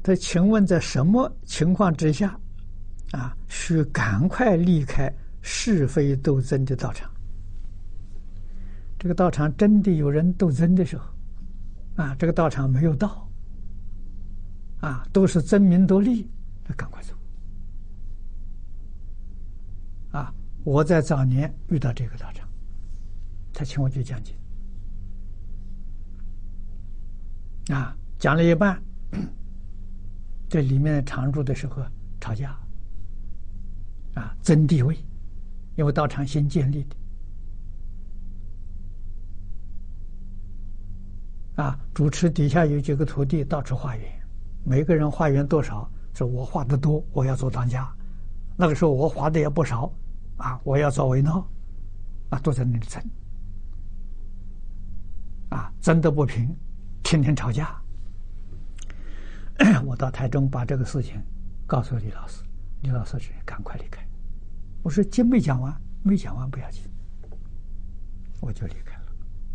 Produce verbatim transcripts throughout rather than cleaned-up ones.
他请问在什么情况之下，啊，需赶快离开是非斗争的道场？这个道场真的有人斗争的时候，啊，这个道场没有道，啊，都是争名夺利，那赶快走。啊，我在早年遇到这个道场，他请我去讲解，啊，讲了一半，这里面常住的时候吵架，啊，争地位，因为道场新建立的。啊，主持底下有几个徒弟到处化缘，每个人化缘多少，说我化的多，我要做当家；那个时候我化的也不少，啊，我要做为闹，啊，都在那里争，啊，争得不平，天天吵架。我到台中把这个事情告诉李老师，李老师说赶快离开。我说经没讲完，没讲完不要紧，我就离开了。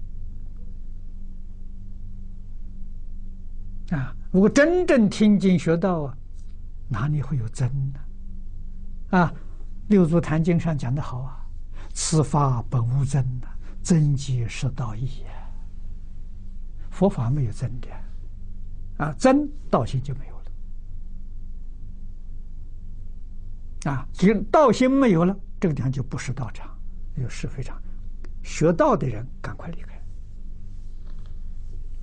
啊，如果真正听经学道啊，哪里会有争呢？啊，六祖坛经上讲得好啊，此法本无争啊，争即是道义啊。佛法没有争的，啊，争道心就没有了。啊，道心没有了，这个地方就不是道场，就是非常学道的人赶快离开。